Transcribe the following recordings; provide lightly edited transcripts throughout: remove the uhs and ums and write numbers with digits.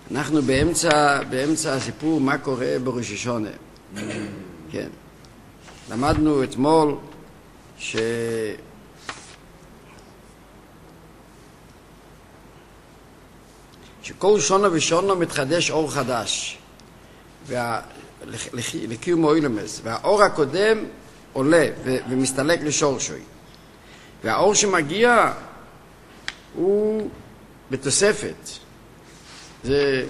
אנחנו באמצע הסיפור מה קורה בראש השונה. כן. למדנו אתמול שכל שונה ושונה מתחדש אור חדש לקיום אוילמס, והאור הקודם עולה ומסתלק לשורשוי, והאור שמגיע הוא בתוספת. זה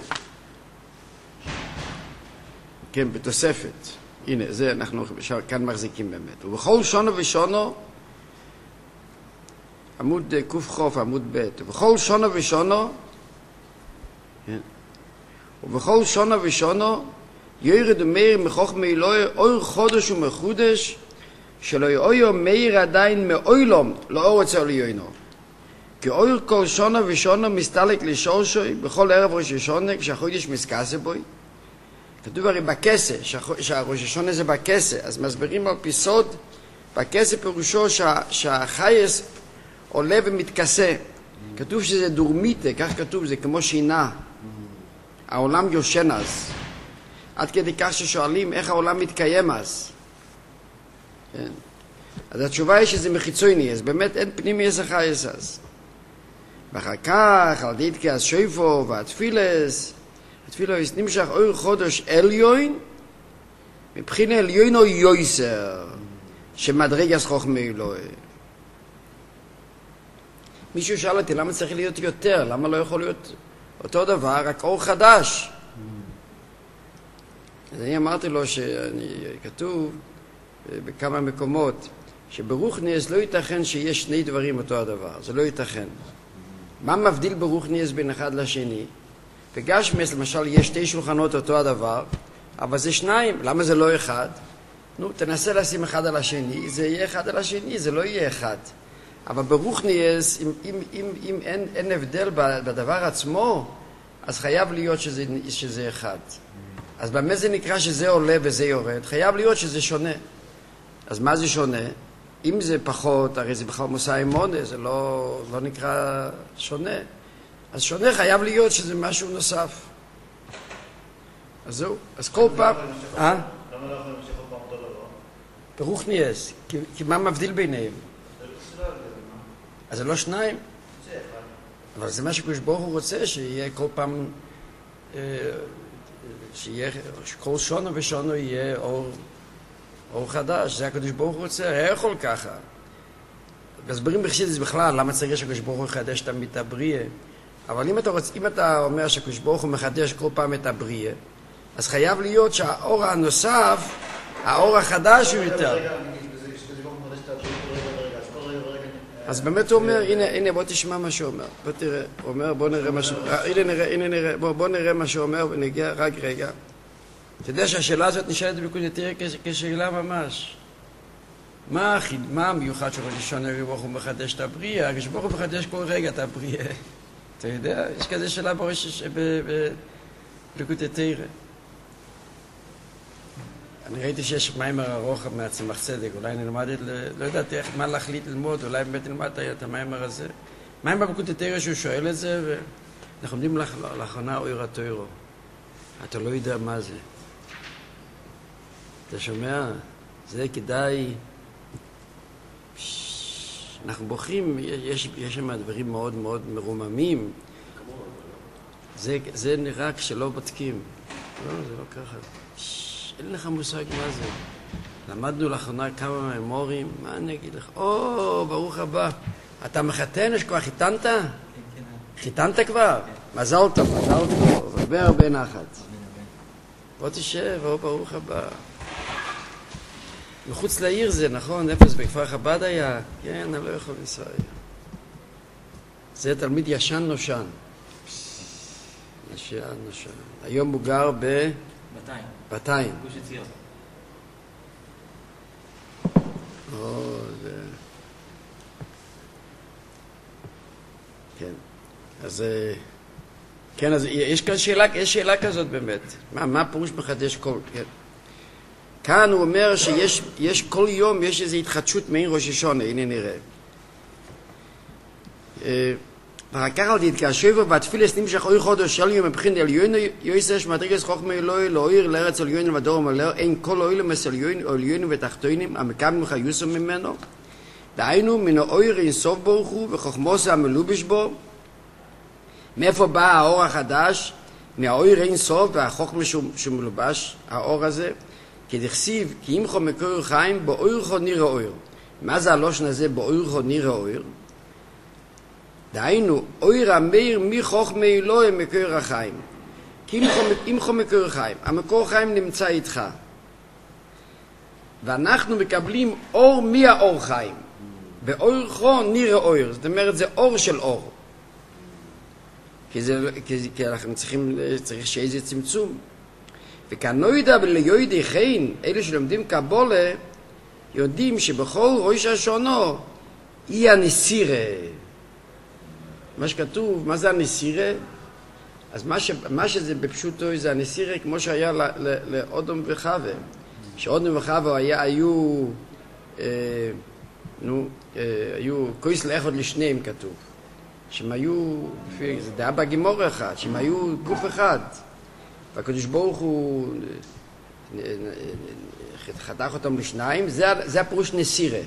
כן, בתוספת. הנה, זה אנחנו כאן מחזיקים באמת. ובכל שונו ושונו, עמוד קוף חוף, עמוד ב', ובכל שונו ושונו, כן, ובכל שונו ושונו, יורד ומאיר מחוכמה אלוהי, אור חודש ומחודש, שלא יאויו מאיר עדיין מאוילום, לא אור אצל עליונו. כי אור כל שונו ושונו מסתלק לשורשוי, בכל ערב ראש השונה, כשהחודש מסכסה בוי. כתוב הרי בכסה, שהראש השונה זה בכסה, אז מסבירים על פי סוד, בכסה פירושו שהחייס עולה ומתכסה. כתוב שזה דורמיטה, כך כתוב, זה כמו שינה. העולם יושן אז. עד כדי כך ששואלים איך העולם מתקיים אז. כן. אז התשובה היא שזה מחיצוני, אז באמת אין פנימי יש החייס אז. ואחר כך, על דידקי אז שויפו והתפילס, התפילס נמשך אור חודש עליון, מבחינה עליון או יויסר, שמדרג אז חוכמה אלוהי. מישהו שאל אותי, למה צריך להיות יותר? למה לא יכול להיות אותו דבר, רק אור חדש? אז אני אמרתי לו כתוב בכמה מקומות, שברוחניאס לא ייתכן שיש שני דברים אותו הדבר, זה לא ייתכן. מה מבדיל ברוחניאס בין אחד לשני? בגשמס למשל יש שתי שולחנות אותו הדבר, אבל זה שניים, למה זה לא אחד? נו, תנסה לשים אחד על השני, זה יהיה אחד על השני, זה לא יהיה אחד. אבל ברוחניאס, אם אין הבדל בדבר עצמו, אז חייב להיות שזה אחד. אז במה זה נקרא שזה עולה וזה יורד? חייב להיות שזה שונה. אז מה זה שונה? אם זה פחות, הרי זה בכלל מושא אמונה, זה לא נקרא שונה. אז שונה חייב להיות שזה משהו נוסף. אז זהו, אז כל פעם... למה לא יכול להמשיך עוד פעם אותו דבר? ברוחניאס, כי מה מבדיל ביניהם? אז זה לא שניים? זה אחד. אבל זה מה שקדוש ברוך הוא רוצה, שיהיה כל פעם... שכל שונו ושונו יהיה אור חדש, זה הקדוש ברוך הוא רוצה, היה יכול ככה. מסבירים בחסידות בכלל, למה צריך שהקדוש ברוך הוא יחדש תמיד את הבריאה. אבל אם אתה אומר שהקדוש ברוך הוא מחדש כל פעם את הבריאה, אז חייב להיות שהאור הנוסף, האור החדש הוא יותר. אז באמת הוא אומר, הנה בוא תשמע מה שהוא אומר, בוא תראה, הוא אומר בוא נראה מה שהוא אומר, בוא נראה מה שהוא אומר ונגיע רק רגע. אתה יודע שהשאלה הזאת נשאלת בקודתיה כשאלה ממש. מה המיוחד של ראש השונה ברוך הוא מחדש את הבריאה? כשברוך הוא מחדש כל רגע את הבריאה. אתה יודע, יש כזה שאלה בקודתיה. אני ראיתי שיש מאמר ארוך מהצמח צדק, אולי נלמד, לא יודעת מה להחליט ללמוד, אולי באמת נלמד את המאמר הזה. מאמר בקודתיה שהוא שואל את זה, ואנחנו עומדים לאחרונה אויר התוירו. אתה לא יודע מה זה. אתה שומע? זה כדאי... אנחנו בוחרים, יש שם דברים מאוד מאוד מרוממים. זה נראה כשלא בודקים. לא, זה לא ככה. אין לך מושג מה זה. למדנו לאחרונה כמה ממורים, מה אני אגיד לך? ברוך הבא. אתה מחתן, יש כבר חיתנת? כן. חיתנת כבר? מזל טוב, מזל טוב. הרבה נחת. בוא תשב, ברוך הבא. מחוץ לעיר זה, נכון? איפה זה? בכפר חב"ד היה? כן, אני לא יכול לנסוע. זה תלמיד ישן נושן. ישן נושן. היום הוא גר בתיים. גוש עציון. זה... כן. אז... כן, אז יש כאן שאלה כזאת באמת. מה פירוש מחדש כל... כן. כאן הוא אומר שיש כל יום יש איזו התחדשות מעין ראש השונה, הנה נראה. ואחר כך על תתקשב והתפילס נמשך אוי חודש של יום מבחין עליון יויסש מדרגס חוכמה אלוהי לאויר לארץ עליון ודורם אלוהי אין כל אוילם עליון ותחתונים המקבלים חיוסו ממנו דהיינו מן האויר אינסוף ברוך הוא וחוכמוס המלובש בו. מאיפה בא האור החדש? מהאויר אינסוף והחוכמה שמלובש האור הזה כדכסיב כי ימחו מקור חיים באוירכו נראה אויר. מה זה הלושן הזה באוירכו נראה אויר? דהיינו, אויר המאיר מחוכמה אלוהי מקור החיים. כי ימחו מקור חיים. המקור חיים נמצא איתך. ואנחנו מקבלים אור מהאור חיים. באוירכו נראה אויר. זאת אומרת, זה אור של אור. כי אנחנו צריך שאיזה צמצום. וכנוידע וליודעי חן, אלה שלומדים קבולה, יודעים שבכל ראש השונה היא הנסירה. מה שכתוב, מה זה הנסירה? אז מה שזה בפשוטו זה הנסירה כמו שהיה לאודום וחווה. שאודום וחווה היו כויס לאחד לשניהם כתוב. שהם היו, זה היה בגימור אחד, שהם היו גוף אחד. והקדוש ברוך הוא חתך אותם לשניים, זה הפירוש נסירה.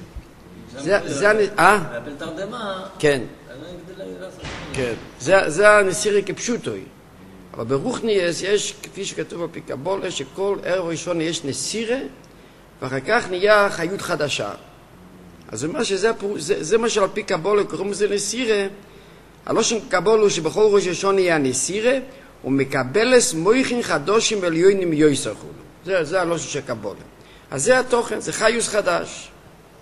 בתרדמה... כן. כן. זה הנסירה כפשוטוי. אבל ברוחניאס יש, כפי שכתוב בפי קבולה, שכל ערב ראשון יש נסירה, ואחר כך נהיה חיות חדשה. אז זה מה שזה מה שעל פי קבולה קוראים לזה נסירה. הלושן קבולה הוא שבכל ראש ראשון נהיה נסירה, ומקבלס מויכין חדושים עליונים יויסחו. זה הלושן של קבולה. אז זה התוכן, זה חיוס חדש.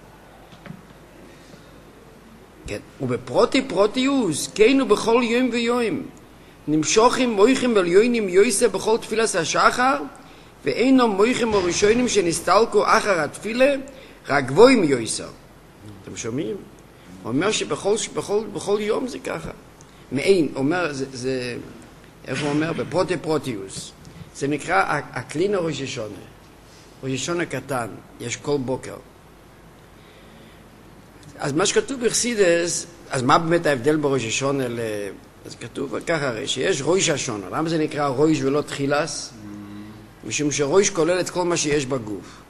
כן. ובפרוטיוס, כן ובכל יום ויום, נמשוכים מויכים עליונים יויסה בכל תפילת השחר, ואינו מויכים הראשונים שנסתלקו אחר התפילה, רק גבוהים יויסה. אתם שומעים? הוא אומר שבכל יום זה ככה. מעין, אומר, זה איך הוא אומר? בפרוטיוס. זה נקרא הקלין הראש השונה. ראש השונה קטן, יש כל בוקר. אז מה שכתוב בחסידס, אז מה באמת ההבדל בראש השונה? אז כתוב ככה הרי, שיש ראש השונה. למה זה נקרא ראש ולא תחילס? משום שראש כולל את כל מה שיש בגוף.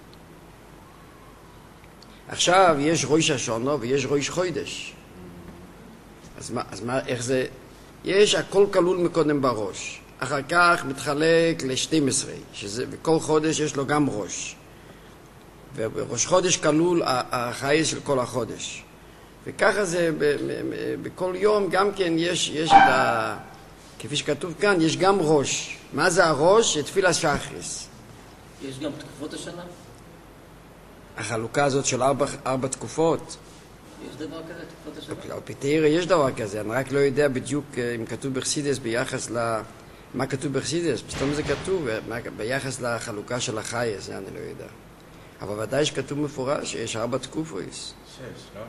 עכשיו יש ראש השונה ויש ראש חודש. אז מה, איך זה? יש הכל כלול מקודם בראש. אחר כך מתחלק ל-12, וכל חודש יש לו גם ראש. ובראש חודש כלול החייס של כל החודש. וככה זה בכל יום גם כן יש את כפי שכתוב כאן, יש גם ראש. מה זה הראש? תפילה שחריס. יש גם תקופות השנה? החלוקה הזאת של 4 תקופות. יש דבר כזה, תקופות השנה? על פי תאירה יש דבר כזה, אני רק לא יודע בדיוק אם כתוב בחסידס ביחס מה כתוב בחסידס, פתאום זה כתוב ביחס לחלוקה של החייס, זה אני לא יודע. אבל ודאי שכתוב מפורש שיש 4 תקופות. 6, לא?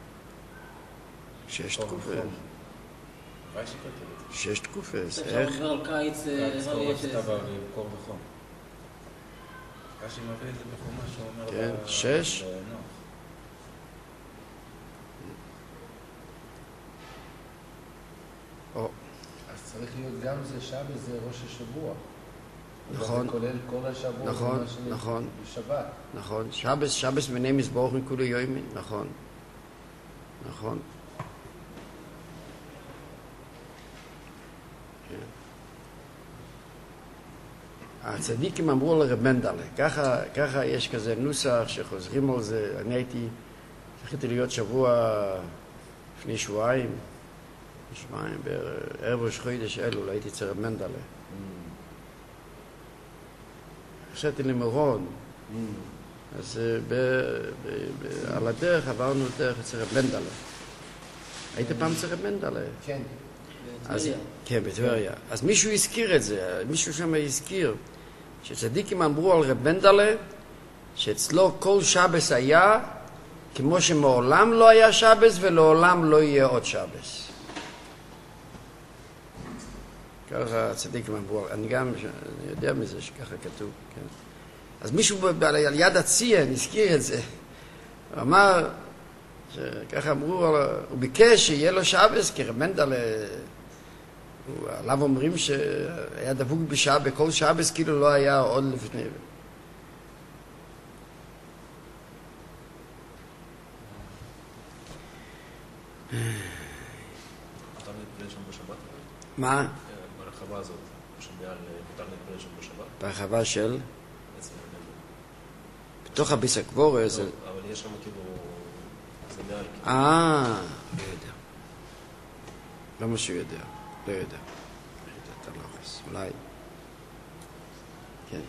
6 תקופות. ודאי שכתוב. 6 תקופות. אפשר לדבר על קיץ... קור וחום. רש"י מביא את זה בחומש שהוא אומר... כן, 6. אז צריך להיות גם זה שבת, זה ראש השבוע. נכון. זה כולל כל השבוע. נכון, נכון. בשבת. נכון. שבס בני מזבוח מכולי יומין. נכון. נכון. הצדיקים אמרו לרב מנדלה, ככה יש כזה נוסח שחוזרים על זה. אני זכיתי להיות שבוע לפני שבועיים בערב ראש חודש אלול, הייתי אצל רב מנדלה. חשבתי למירון, אז על הדרך עברנו דרך אצל רב מנדלה. היית פעם אצל רב מנדלה? כן. כן, בטבריה. אז מישהו הזכיר את זה, מישהו שם הזכיר, שצדיקים אמרו על רב מנדלה, שאצלו כל שבס היה, כמו שמעולם לא היה שבס ולעולם לא יהיה עוד שבס. ככה הצדיקים אמרו, אני יודע מזה שככה כתוב, כן. אז מישהו על יד הציין הזכיר את זה, הוא אמר ככה אמרו, הוא ביקש שיהיה לו שבס, כי רב מנדל, עליו אומרים שהיה דבוק בכל שבס, כאילו לא היה עוד לפני. מותר להתפלל שם בשבת? מה? ברחבה הזאת, שמעל מותר להתפלל שם בשבת? ברחבה של? בעצם, בתוך הביס הקבורה זה... אבל יש שם כאילו... זה מעל. לא יודע. לא מה שהוא יודע. לא יודע. אתה לא חס. אולי. כן.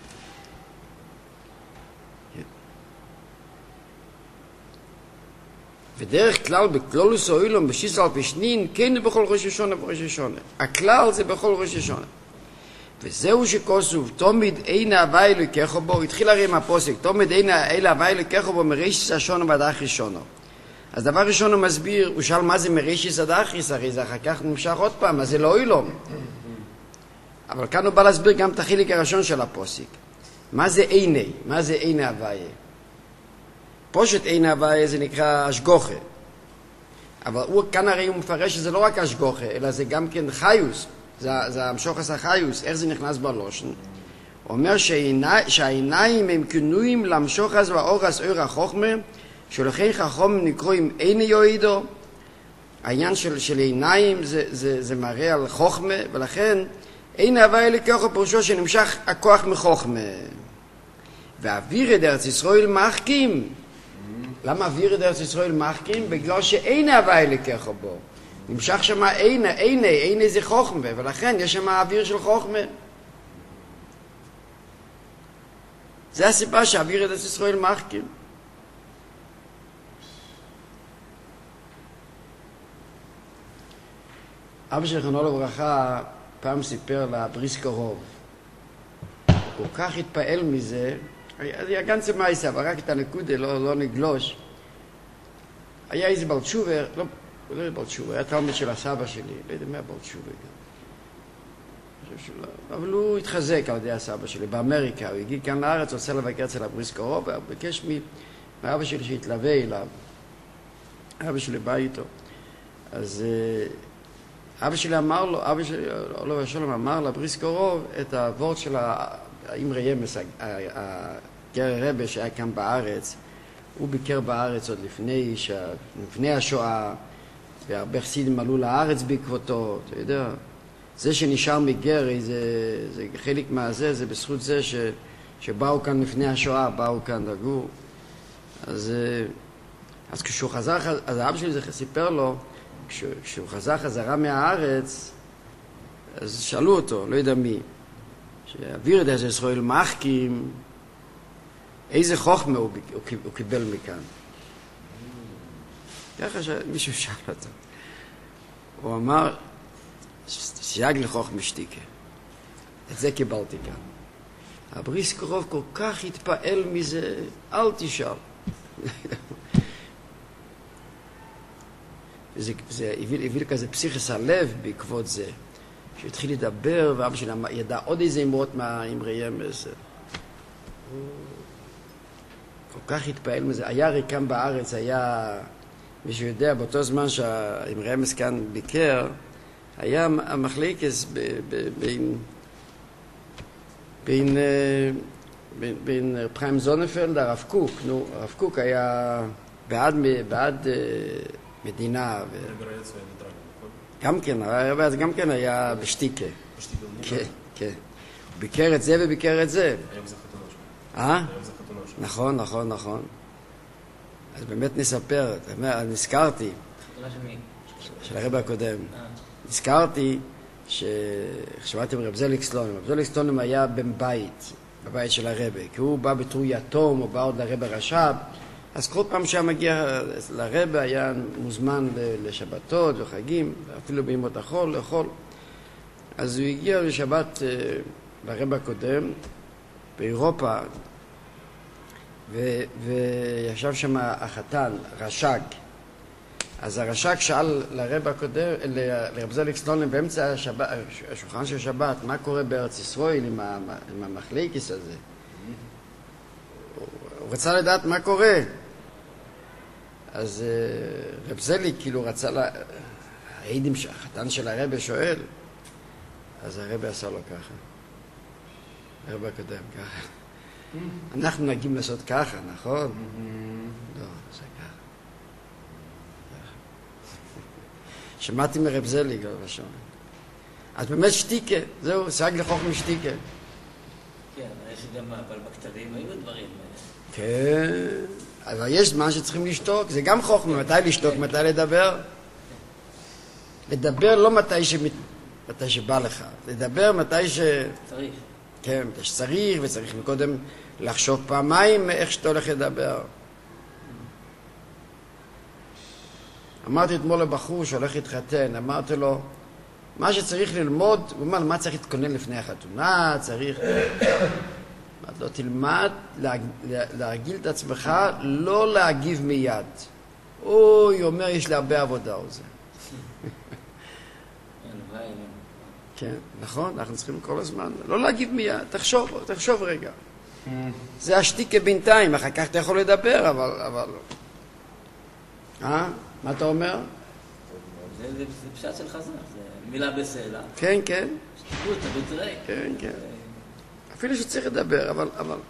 ודרך כלל בכלולוס אוילום בשיס על פשנין כן בכל ראש השונה וראש השונה. הכלל זה בכל ראש השונה. וזהו שכוסוב תמיד אין ההווה אלוקך בו, התחיל הרי עם הפוסק, תמיד אין ההווה אלוקך בו מראשיס השונה ועד אחריס שונו. אז דבר ראשון הוא מסביר, הוא שאל מה זה מראשיס עד אחריס, הרי זה אחר כך נמשך עוד פעם, אז זה לא אוילום. אבל כאן הוא בא להסביר גם את החלק הראשון של הפוסק. מה זה איני? מה זה אין ההווה? פושט אין ההווה זה נקרא השגוחה. אבל הוא כאן הרי הוא מפרש שזה לא רק השגוחה, אלא זה גם כן חיוס. זה המשוחס החיוס, איך זה נכנס בלושן? הוא אומר שהעיניים הם כינויים למשוחס והאורס אור החוכמה, שלכן חכום נקרואים איני יועידו. העניין של עיניים זה מראה על חוכמה, ולכן אין ההווה אלוקך פירושו שנמשך הכוח מחוכמה. והאוויר את ארץ ישראל מחכים. למה אוויר את ארץ ישראל מחכים? בגלל שאין ההווה אלוקך בו. נמשך שם אין זה חוכמה, ולכן יש שם האוויר של חוכמה. זה הסיבה שהאוויר את ארץ ישראל מחכים. אבא של זיכרונו לברכה פעם סיפר לבריסקרוב. הוא כל כך התפעל מזה, היה גנצה מייסה, אבל רק את הנקודה, לא נגלוש. היה איזה בעל תשובה, לא בעל תשובה, היה תלמיד של הסבא שלי, לא יודע מה בעל תשובה גם. אבל הוא התחזק על ידי הסבא שלי, באמריקה, הוא הגיע כאן לארץ, רוצה לבקר אצל הבריסקרוב, והוא ביקש מאבא שלי שהתלווה אליו. אבא שלי בא איתו. אז אבא שלי אמר לו, אבא שלי, עולו והשלום, אמר לבריסקרוב את הוורד של האמרי ימס, הגר רבי שהיה כאן בארץ. הוא ביקר בארץ עוד לפני השואה, והרבה חסידים עלו לארץ בעקבותו, אתה יודע. זה שנשאר מגרי, זה חלק מהזה, זה בזכות זה שבאו כאן לפני השואה, באו כאן לגור. אז כשהוא חזר, אז האבא שלי סיפר לו, כשהוא חזר חזרה מהארץ, אז שאלו אותו, לא יודע מי, שהאוויר את ארץ ישראל מחכים, איזה חוכמה הוא קיבל מכאן. ככה שמישהו שאל אותו. הוא אמר, סייג לחוכמה שתיקה. את זה קיבלתי כאן. הבריסקרוב כל כך התפעל מזה, אל תשאל. זה הביא כזה פסיכס הלב בעקבות זה, שהתחיל לדבר, ואבא שלי ידע עוד איזה אמרות מהאמרי ימס. כל כך התפעל מזה. היה הרי כאן בארץ, היה, מישהו יודע, באותו זמן שהאמרי ימס כאן ביקר, היה המחלקס בין פריים זונפלד, הרב קוק. נו, הרב קוק היה בעד מדינה. גם כן, הרב גם כן היה בשתיקה. כן, כן. הוא ביקר את זה וביקר את זה. היום זה חתונה שלו. נכון. אז באמת נספר, נזכרתי. חתונה של מי? של הרב הקודם. נזכרתי ששמעתי מרב זליק סלונים. רב זליק סלונים היה בבית של הרב, כי הוא בא בתור יתום, הוא בא עוד לרב הרש"ב, אז כל פעם שהיה מגיע לרב היה מוזמן לשבתות וחגים, אפילו בימות החול, לאכול. אז הוא הגיע לשבת לרב הקודם באירופה, וישב שם החתן, רש"ג. אז הרש"ג שאל לרב הקודם, לרב זליק סלונים, באמצע השולחן של שבת, מה קורה בארץ ישראל עם המחלקס הזה? הוא רצה לדעת מה קורה. אז רב זליג כאילו רצה, העידים שהחתן של הרבי שואל, אז הרבי עשה לו ככה. הרבי הקודם ככה. אנחנו נהגים לעשות ככה, נכון? לא, זה ככה. שמעתי מרב זליג על השעון. אז באמת שתיקה, זהו, סייג לחוכמה שתיקה. כן, יש גם, אבל בכתבים היו דברים. כן, אבל יש זמן שצריכים לשתוק, זה גם חוכמה, מתי לשתוק, מתי לדבר. לדבר לא מתי שבא לך, לדבר מתי צריך. כן, מתי שצריך, וצריך מקודם לחשוב פעמיים איך שאתה הולך לדבר. אמרתי אתמול לבחור שהולך להתחתן, אמרתי לו, מה שצריך ללמוד, הוא אומר, מה צריך להתכונן לפני החתונה, צריך... אמרתי לו, תלמד להרגיל את עצמך, לא להגיב מיד. הוא אומר, יש לי הרבה עבודה על זה. כן, נכון, אנחנו צריכים כל הזמן, לא להגיב מיד, תחשוב רגע. זה השתיקה בינתיים, אחר כך אתה יכול לדבר, אבל... מה אתה אומר? זה פשט של חז"ל, זה מילה בסלע. כן, כן. שתיקות, תראה. כן, כן. אפילו שצריך לדבר, אבל...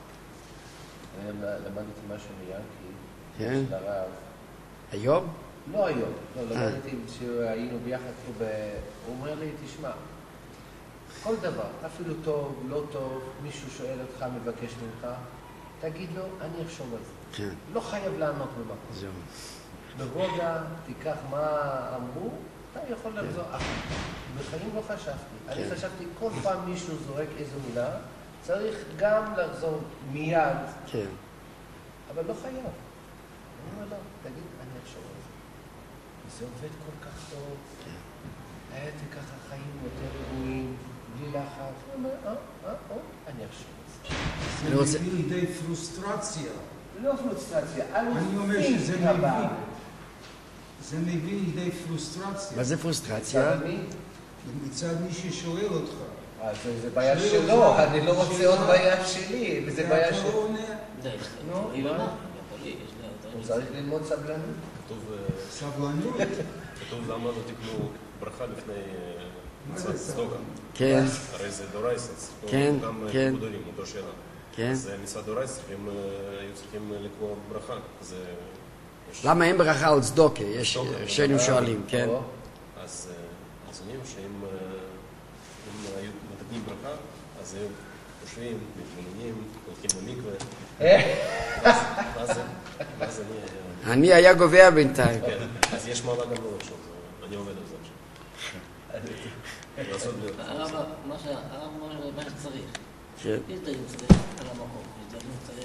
למדתי משהו מיאנקי, כן. של הרב. היום? לא היום, לא, למדתי שהיינו ביחד פה, הוא אומר לי, תשמע, כל דבר, אפילו טוב, לא טוב, מישהו שואל אותך, מבקש ממך, תגיד לו, אני אחשוב על זה. כן. לא חייב לענות במקום. זהו. ברוגע, תיקח מה אמרו, אתה יכול לחזור. בחיים לא חשבתי. אני חשבתי, כל פעם מישהו זורק איזו מילה, צריך גם לחזור מיד. כן. אבל לא חייב. אני אומר לו, תגיד, אני אחשוב על זה. זה עובד כל כך טוב. היה לי ככה חיים יותר רגועים, בלי לחץ. הוא אומר, אני אחשוב על זה. זה מביא לידי פרוסטרציה. לא פרוסטרציה, אני אומר שזה מביא. זה מביא לידי פרוסטרציה. מה זה פרוסטרציה? מצד מי ששואל אותך. זה בעיה שלו, אני לא רוצה עוד בעיה שלי, וזה בעיה של... הוא צריך ללמוד סבלנות. סבלנות. כתוב למה לא תקנו ברכה לפני מצוות סדוקה. כן. הרי זה דורייסס. כן, כן. גם גדולים, אותו שאלה. כן. אז מצוות דורייסס, היו צריכים לקבוע ברכה. למה אין ברכה על צדוקה? יש שנים שואלים, כן. אז אומרים שאם היו מתקנים ברכה, אז היו חושבים, מתבוננים, הולכים למקווה. ואז אני היה גובע בינתיים. כן, אז יש מעלה גם לא לחשוב, אני עובד על זה עכשיו. לעשות להיות. הרב, מה שצריך. כן. יש דברים צריך על המקום, יש דברים צריך.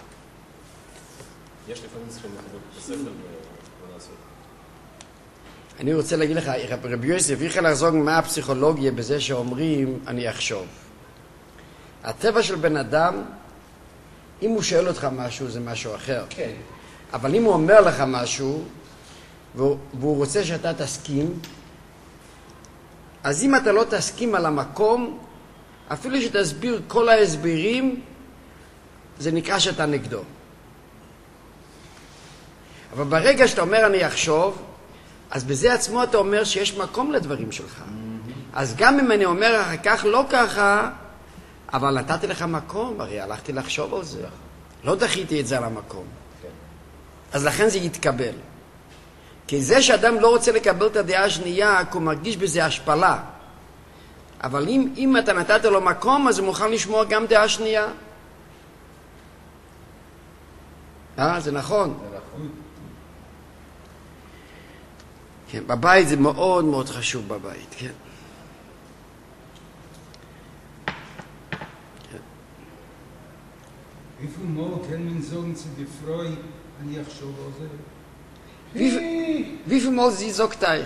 יש לפעמים צריכים לחזור בספר ולעשות. אני רוצה להגיד לך, רבי יוסף, איך לחזור מה הפסיכולוגיה בזה שאומרים, אני אחשוב. הטבע של בן אדם, אם הוא שואל אותך משהו, זה משהו אחר. כן. אבל אם הוא אומר לך משהו, והוא רוצה שאתה תסכים, אז אם אתה לא תסכים על המקום, אפילו שתסביר כל ההסברים, זה נקרא שאתה נגדו. אבל ברגע שאתה אומר אני אחשוב, אז בזה עצמו אתה אומר שיש מקום לדברים שלך. אז גם אם אני אומר אחר כך לא ככה, אבל נתתי לך מקום, הרי הלכתי לחשוב על זה. לא דחיתי את זה על המקום. אז לכן זה יתקבל. כי זה שאדם לא רוצה לקבל את הדעה השנייה, הוא מרגיש בזה השפלה. אבל אם אתה נתת לו מקום, אז הוא מוכן לשמוע גם דעה שנייה. זה נכון. כן, בבית זה מאוד מאוד חשוב בבית, כן. Wie viel Mal kann man sagen zu der Frau, אני אחשוב על זה? Wie viel Mal sie sagt euch?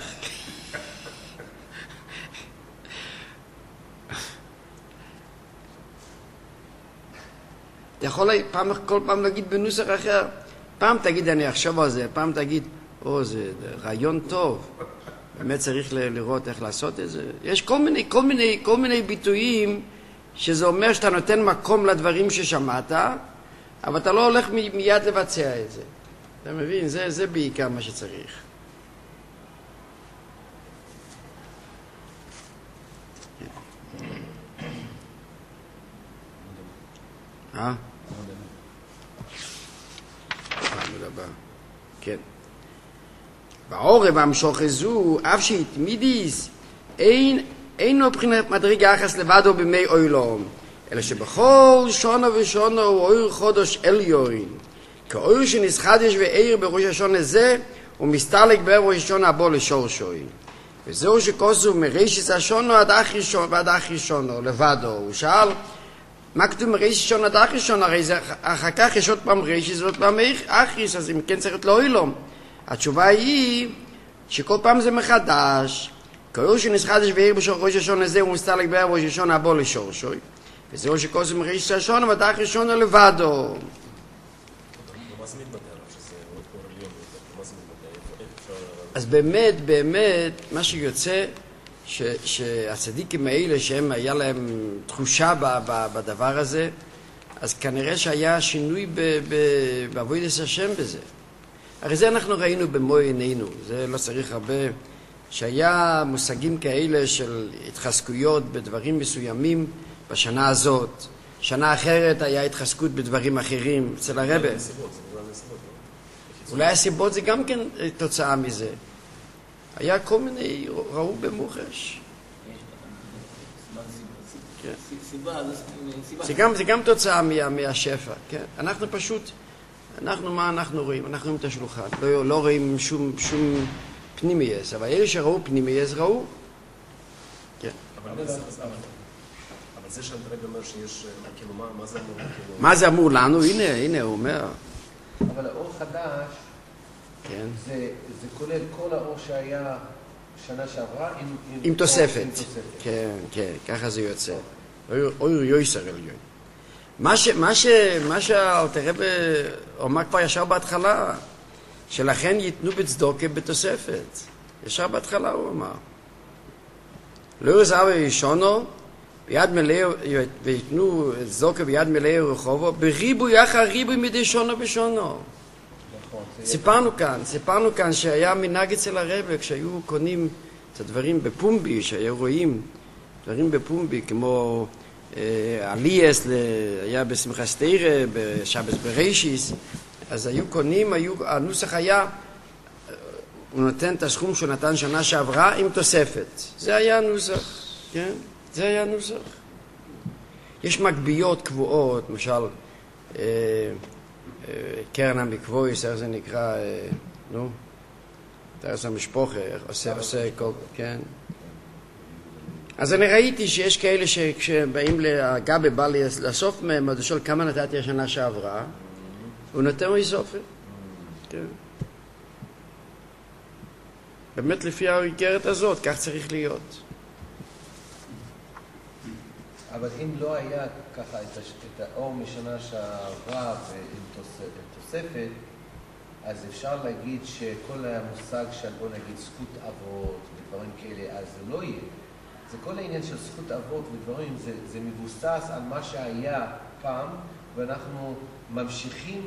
אתה יכול כל פעם להגיד בנוסח אחר. פעם תגיד אני אחשוב על זה, פעם תגיד, זה רעיון טוב. באמת צריך לראות איך לעשות את זה. יש כל מיני ביטויים שזה אומר שאתה נותן מקום לדברים ששמעת, אבל אתה לא הולך מיד לבצע את זה. אתה מבין? זה בעיקר מה שצריך. כן. בעורב המשוך הזו, אף שהתמידיס, אין לו בחינת מדרגה יחס לבדו בימי אוילום, אלא שבכל שונה ושונה הוא אויר חודש עליון, כאויר שנסחדש ואיר בראש השונה זה, הוא מסתלק בראש השונה הבא לשורשוי. וזהו שכוסו מראשיס השונו עד אחרי שונו, לבדו. הוא שאל, מה כתוב מראשיס שונו עד אחרי שונו? הרי אחר כך יש עוד פעם ראשיס ועוד פעם אחריס, אז אם כן צריך להיות לא אילום. התשובה היא שכל פעם זה מחדש, כאויר שנסחדש ואיר בראש השונה זה, הוא מסתלק בראש השונה הבא לשורשוי. וזהו שכוסו מראשיס השונו עד אחרי שונו לבדו. אז באמת, מה שיוצא, שהצדיקים האלה, שהם היה להם תחושה בדבר הזה, אז כנראה שהיה שינוי בעבודת השם בזה. הרי זה אנחנו ראינו במו עינינו, זה לא צריך הרבה, שהיה מושגים כאלה של התחזקויות בדברים מסוימים בשנה הזאת, שנה אחרת היה התחזקות בדברים אחרים אצל הרבי. אולי הסיבות זה גם כן תוצאה מזה. היה כל מיני, ראו במוחש. זה גם תוצאה מהשפע. אנחנו פשוט, מה אנחנו רואים? אנחנו רואים את השלוחה. לא רואים שום פנימייס, אבל אלה שראו פנימייס ראו. אבל זה שאתה רגע אומר שיש, כאילו, מה זה אמור? מה זה אמור לנו? הנה, הוא אומר. אבל האור חדש, זה כולל כל האור שהיה שנה שעברה עם תוספת. כן, ככה זה יוצא. אור יויסר עליון. מה שהאלתר רבי אומר כבר ישר בהתחלה, שלכן ייתנו בצדוקה בתוספת. ישר בהתחלה הוא אמר. לא יזהר וישונו, ויתנו צדוקה ביד מלאי רחובו, בריבוי אחר ריבוי מדי שונו בשונו. סיפרנו כאן שהיה מנהג אצל הרבי, כשהיו קונים את הדברים בפומבי, שהיו רואים דברים בפומבי, כמו עלייס, היה בשמחה סתירה, בשבס בראשיס, אז היו קונים, הנוסח היה, הוא נותן את הסכום שהוא נתן שנה שעברה עם תוספת. זה היה הנוסח, כן? זה היה הנוסח. יש מקביות קבועות, למשל, קרן המקבויס, איך זה נקרא, תרס המשפחה, עושה כל, כן. אז אני ראיתי שיש כאלה שכשבאים לגבי בא לאסוף מהם, אז לשאול כמה נתתי השנה שעברה, הוא נותן לי סופר. כן. באמת לפי האיגרת הזאת, כך צריך להיות. אבל אם לא היה ככה את האור משנה שעברה ועם תוספת, אז אפשר להגיד שכל המושג של בוא נגיד זכות אבות ודברים כאלה, אז זה לא יהיה. זה כל העניין של זכות אבות ודברים, זה מבוסס על מה שהיה פעם, ואנחנו ממשיכים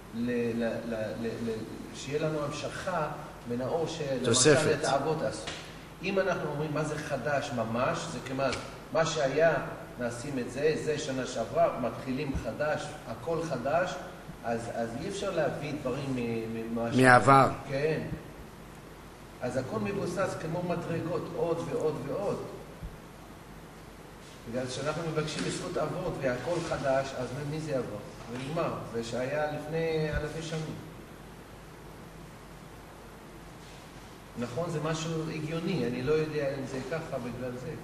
שיהיה לנו המשכה בין האור שלמשל את האבות עשו. אם אנחנו אומרים מה זה חדש ממש, זה כמעט מה שהיה, נשים את זה שנה שעברה, מתחילים חדש, הכל חדש, אז אי אפשר להביא דברים מעבר. כן. אז הכל מבוסס כמו מדרגות, עוד ועוד ועוד. בגלל שאנחנו מבקשים בזכות אבות והכל חדש, אז מי זה אבות? זה נגמר, זה שהיה לפני אלפי שנים. נכון, זה משהו הגיוני, אני לא יודע אם זה ככה בגלל זה.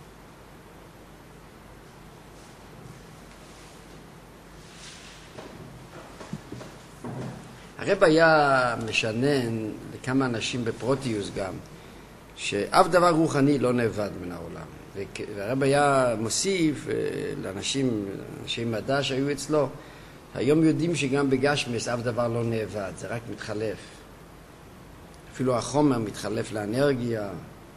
הרב היה משנן לכמה אנשים בפרוטיוס גם, שאף דבר רוחני לא נאבד מן העולם. והרב היה מוסיף לאנשים, אנשי מדע שהיו אצלו, היום יודעים שגם בגשמס אף דבר לא נאבד, זה רק מתחלף. אפילו החומר מתחלף לאנרגיה.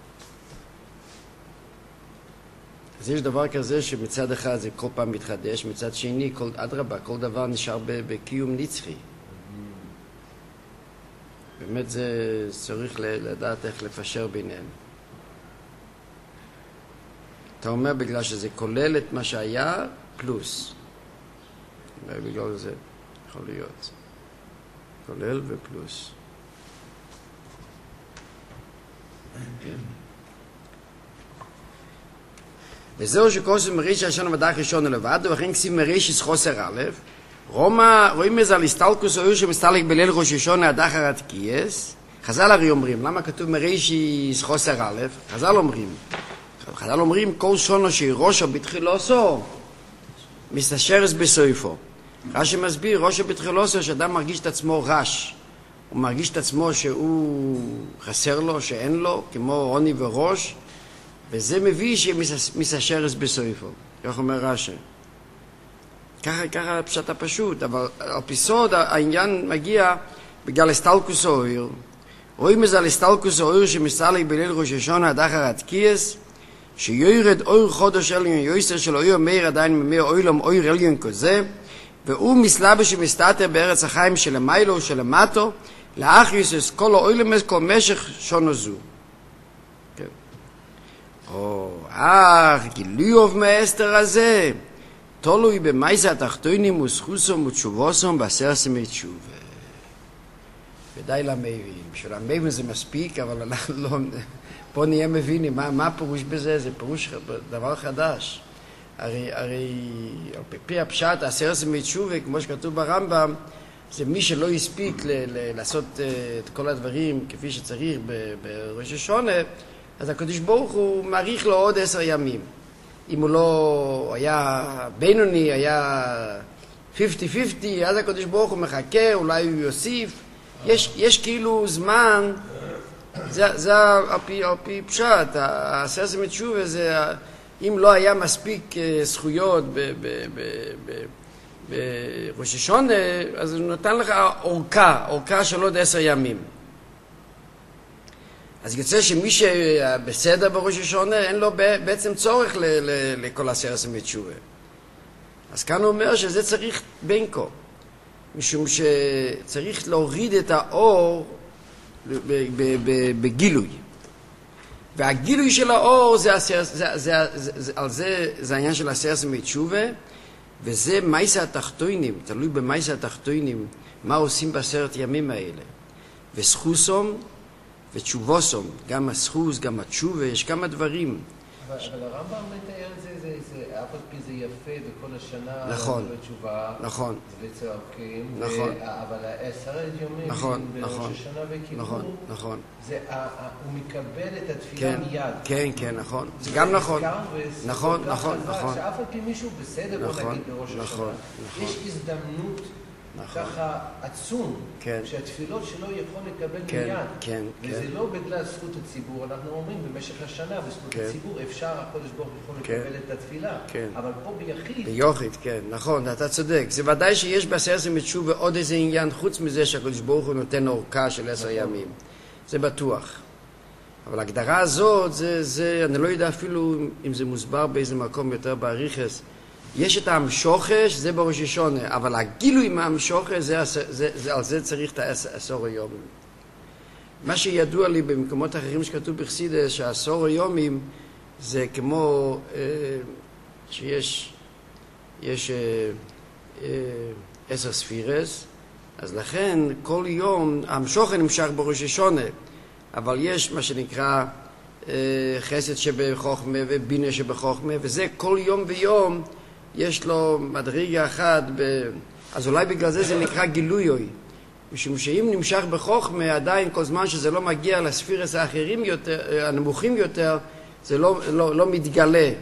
אז יש דבר כזה שמצד אחד זה כל פעם מתחדש, מצד שני, אדרבה, כל דבר נשאר בקיום נצחי. באמת זה צריך לדעת איך לפשר ביניהם. אתה אומר בגלל שזה כולל את מה שהיה פלוס. בגלל זה יכול להיות. כולל ופלוס. וזהו שכוסף מריש השון ודח ראשון לבד, וכן כסיב מריש חוסר א', רומא, רואים איזה על הסתלקוס או שמסתלק בליל ראש השון הדחר התקייס. חז"ל הרי אומרים, למה כתוב מריש חוסר א'? חז"ל אומרים, כל שונו שראשו בתחילוסו, מסתשרס בסויפו. רש"י מסביר, ראשו בתחילוסו, שאדם מרגיש את עצמו רש. הוא מרגיש את עצמו שהוא חסר לו, שאין לו, כמו עוני וראש, וזה מביא שמסתשרס בסויפו. כך אומר רש"י. ככה פשט הפשוט, אבל על פיסוד העניין מגיע בגלל הסתלקוס האויר. רואים את זה על הסתלקוס האויר שמסתלק בליל ראש השונה הדחר התקייס, שיורד אויר חודש עליון יויסר של אויר מאיר עדיין ממאיר אוילום אויר עליון כזה, והוא מסלבש שמסתתר בארץ החיים של המיילו ושל המטו, לאח יוסס כל האוילומס כל משך שונו זו. גילויוב מהאסתר הזה, תולוי במייסה התחתונים וזכוסום ותשובוסום בעשרסם תשובה. ודי למבין. בשביל המבין זה מספיק, אבל אנחנו לא... פה נהיה מבינים. מה הפירוש בזה? זה פירוש דבר חדש. הרי על פי הפשט, העשרסם תשובה, כמו שכתוב ברמב"ם, זה מי שלא הספיק לעשות את כל הדברים כפי שצריך בראש השונה, אז הקדוש ברוך הוא מעריך לו עוד 10 ימים. אם הוא לא היה בינוני, היה 50-50, אז הקדוש ברוך הוא מחכה, אולי הוא יוסיף. יש כאילו זמן, זה על פי פשט, העשרסם תשובה זה, אם לא היה מספיק זכויות בראש השונה, אז הוא נתן לך אורכה של עוד 10 ימים. אז יוצא שמי שבסדר בראש השונה, אין לו בעצם צורך לכל העשרסם תשובה. אז כאן הוא אומר שזה צריך בין כה, משום שצריך להוריד את האור בגילוי. והגילוי של האור זה העניין של העשרסם תשובה, וזה מייסה התחתונים, תלוי במייסה התחתונים, מה עושים ב10 ימים האלה. וסחוסום ותשובוסום, גם הסחוס, גם התשובה, יש כמה דברים. אבל הרמב"ם מתאר את זה, אף על פי זה יפה וכל השנה, נכון, בתשובה, נכון, וצועקים, נכון, אבל 10 ימים, נכון, בראש נכון, השנה וכיפור, נכון, נכון, הוא מקבל את התפילה מיד. כן, כן, נכון, זה גם נכון, נכון, נכון, נכון, שאף על פי מישהו בסדר, בוא נגיד בראש השנה, יש הזדמנות ככה עצום, שהתפילות שלו יכול לקבל מיד, וזה לא בגלל זכות הציבור, אנחנו אומרים במשך השנה, בזכות הציבור אפשר, הקדוש ברוך הוא יכול לקבל את התפילה, אבל פה ביחיד. ביחיד, כן, נכון, אתה צודק, זה ודאי שיש בעשרסם תשובה עוד איזה עניין, חוץ מזה שהקדוש ברוך הוא נותן אורכה של 10 ימים, זה בטוח. אבל ההגדרה הזאת, אני לא יודע אפילו אם זה מוסבר באיזה מקום יותר בעריכס, יש את המשוחש, זה בראש השונה, אבל הגילוי מהמשוחש, על זה צריך את 10 יומים. מה שידוע לי במקומות אחרים שכתוב בחסידות, ש10 יומים זה כמו שיש 10 ספירס, אז לכן כל יום המשוחש נמשך בראש השונה, אבל יש מה שנקרא חסד שבחוכמה ובינה שבחוכמה, וזה כל יום ויום, יש לו מדרגה אחת, אז אולי בגלל זה נקרא גילויוי. משום שאם נמשך בחוכמה, עדיין כל זמן שזה לא מגיע לספירס האחרים יותר, הנמוכים יותר, זה לא מתגלה. הרב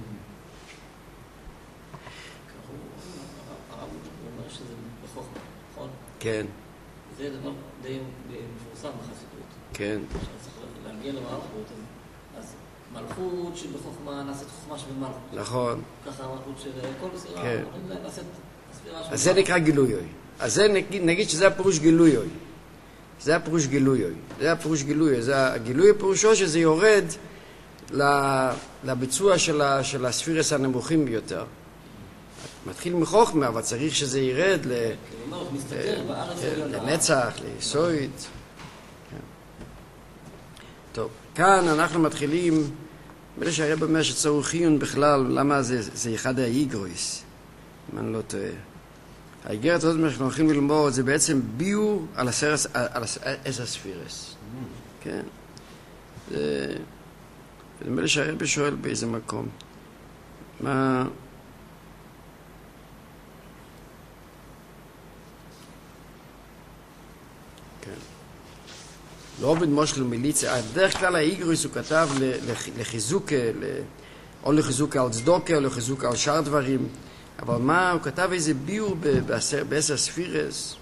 אומר שזה בחוכמה, נכון? כן. זה דבר די מפורסם בחסידות. כן. צריך להגיע למלכות, אז מלכות שבחוכמה נעשית חוכמה שבמלכות. נכון. ככה המלכות של כל ספירה, נעשית הספירה של... אז זה נקרא גילויוי. אז זה נגיד שזה הפירוש גילויוי. זה הפירוש גילויוי. זה הפירוש גילויוי. זה הגילוי פירושו שזה יורד לביצוע של הספירס הנמוכים ביותר. מתחיל מחוכמה, אבל צריך שזה ירד לנצח, ליסוית. טוב, כאן אנחנו מתחילים, מלא שהרב אומר שצורך עיון בכלל, למה זה אחד האיגרויס, אם אני לא טועה. האיגרת הזאת שאנחנו הולכים ללמוד, זה בעצם ביור על עשר ספירס. כן? זה מלא שהרב שואל באיזה מקום. מה... לא עובד מושל מיליציה, בדרך כלל האיגרויס הוא כתב לחיזוק, או לחיזוק על צדוקה, או לחיזוק על שאר דברים, אבל מה, הוא כתב איזה ביור בעשר ספירס,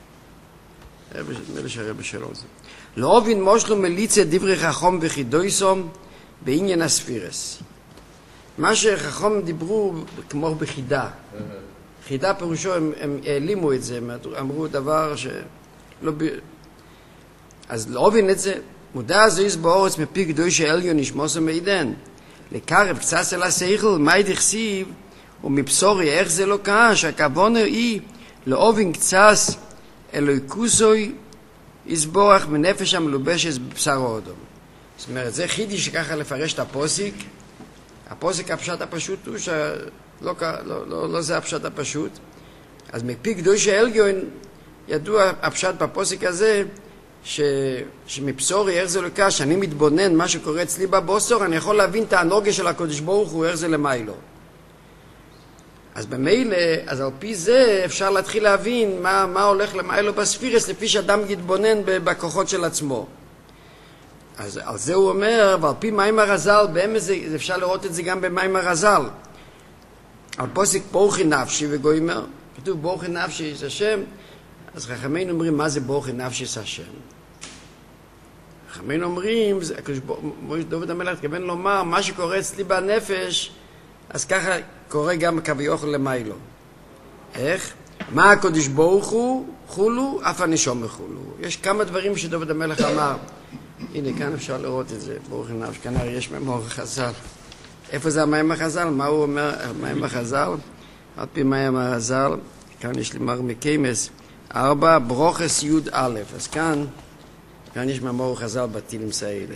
מלא שהרבא שלו זה. לא עובד מושל מיליציה דברי חכום וחידויסום בעניין הספירס. מה שחכום דיברו כמו בחידה. חידה פירושו, הם העלימו את זה, אמרו דבר שלא... אז להובין את זה, מודע זו יסבורץ מפי קדוש העליון נשמוס ומידן. לקרב קצת אל השכל, מה ידחסיב, ומבשורי איך זה לא קש, הכוונה היא להובין קצת אלוהיקוסוי יסבורך מנפש המלובשת בבשר האדם. זאת אומרת, זה חידי שככה לפרש את הפוסיק. הפוסיק הפשט הפשוט הוא לא זה הפשט הפשוט. אז מפי קדוש העליון ידוע הפשט בפוסיק הזה, שמבשורי איך זה לקה, שאני מתבונן מה שקורה אצלי בבוסור, אני יכול להבין את הנוגה של הקודש ברוך הוא, איך זה למיילו. אז במילא, אז על פי זה אפשר להתחיל להבין מה הולך למיילו בספירס, לפי שאדם יתבונן בכוחות של עצמו. אז על זה הוא אומר, ועל פי מים הרזל, באמת אפשר לראות את זה גם במים הרזל. על פוסיק בורכי נפשי וגוימר, כתוב בורכי נפשי זה השם, אז חכמינו אומרים, מה זה בורכי נפשי זה השם? חכמינו אומרים, דוד המלך התכוון לומר, מה שקורה אצלי בנפש, אז ככה קורה גם כביכול למיילו. איך? מה הקודש ברוך הוא חולו, אף הנשום חולו. יש כמה דברים שדוד המלך אמר. הנה, כאן אפשר לראות את זה, בורכי נפשי, כאן יש ממור חז"ל. איפה זה המים החז"ל? מה הוא אומר, המים החז"ל? על פי מים החז"ל, כאן יש לי מר מקיימס, 4, ברוכס י' א', אז כאן יש מאמור חז"ל בתהילים האלה.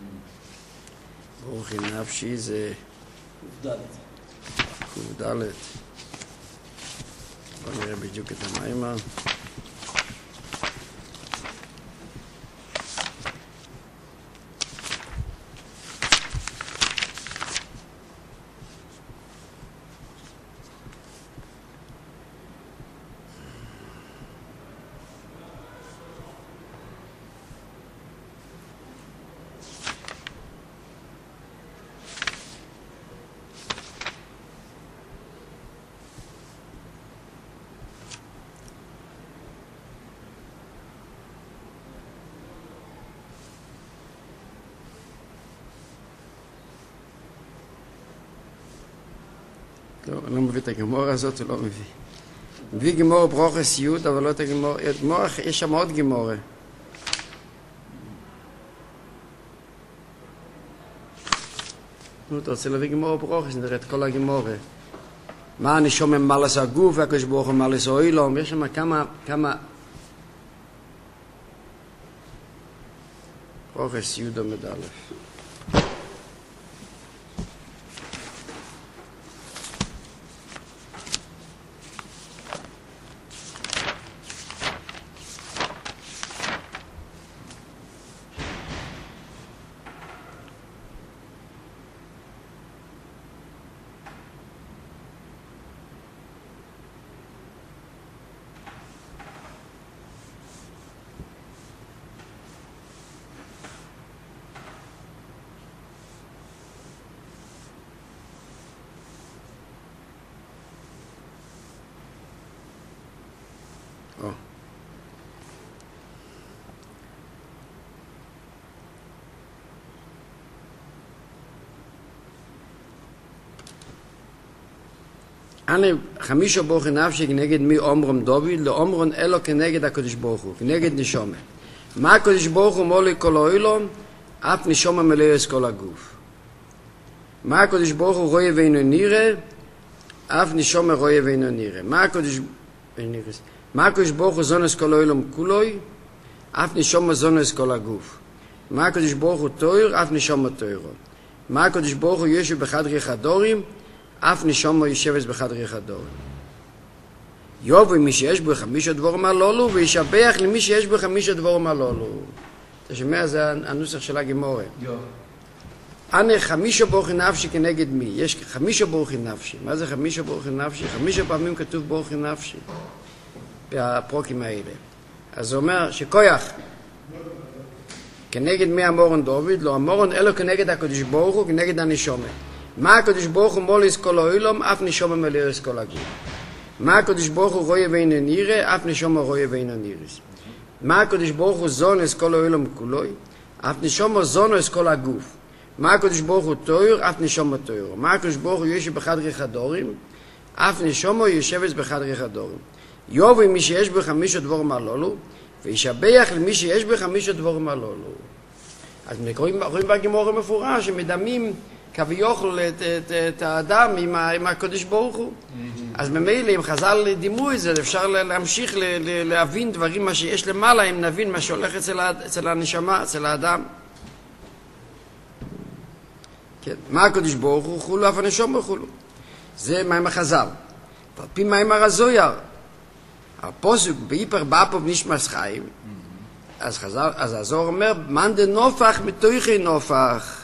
בורכי נפשי זה ק"ד. בואו נראה בדיוק את המים. לא מביא את הגמורה הזאת, הוא לא מביא. מביא גמורה ברוכס י' אבל לא את הגמורה, יש שם עוד גמורה. אתה רוצה להביא גמורה ברוכס, נראה את כל הגמורה. מה אני שומע מלס הגוף, הקדוש ברוך הוא מלס אוילום, יש שם כמה... ברוכס י' עמוד א'. אנה חמישו ברוך נפשי כנגד מי אומרם דוד, לאומרון אלו כנגד הקדוש ברוך הוא, כנגד נשומה. מה הקדוש ברוך הוא מולי כל העולם? אף נשומה מלא את כל הגוף. מה הקדוש ברוך הוא רואה ואינו נראה? אף נשומה רואה ואינו נראה. מה הקדוש ברוך הוא זונס כל העולם כולוי? אף נשומה זונס כל הגוף. מה הקדוש ברוך הוא תויר, אף נשומו תוירו. מה הקדוש ברוך הוא יושב בחדרי חדורים, אף נשומו יושבת בחדרי חדורים. יובו מי שיש בו 5 דבורים הללו, וישבח למי שיש בו 5 דבורים הללו. אתה שומע, זה הנוסח של הגמורה. אנה 5 ברוך נפשי כנגד מי? יש 5 ברוך נפשי. מה זה 5 ברוך נפשי? 5 פעמים כתוב ברוך נפשי בפרוקים האלה. אז זה אומר שכויח כנגד מי המורון דוד? לא המורון אלו כנגד הקדוש ברוך הוא, כנגד הנשומה. מה הקדוש ברוך הוא מוליס כל העולם, אף נשומה מלירס כל הגוף. מה הקדוש ברוך הוא רואה ואינו נראה, אף נשומה רואה ואינו נראה. מה הקדוש ברוך הוא זונס כל העולם כולוי, אף נשומה זונס כל הגוף. מה הקדוש ברוך הוא תויר, אף נשומה תויר. מה הקדוש ברוך הוא יושב בחדרי חדורים, אף נשומה יושבת בחדרי חדורים. יובו מי שיש בו 5 דבורים הללו, וישבח למי שיש בו 5 דבורים הללו. אז רואים בגמורה מפורש שמדמים כביכול את האדם עם הקדוש ברוך הוא. אז ממילא אם חז"ל דימו את זה, אפשר להמשיך להבין דברים מה שיש למעלה, אם נבין מה שהולך אצל הנשמה, אצל האדם. כן. מה הקדוש ברוך הוא חולו, אף הנשמה חולו. זה מים החז"ל. ועל פי מים הרזויר, הפוסק באיפר באפוב נשמס חיים, אז הזוהר אומר, מן דנופח מתוכי נופח.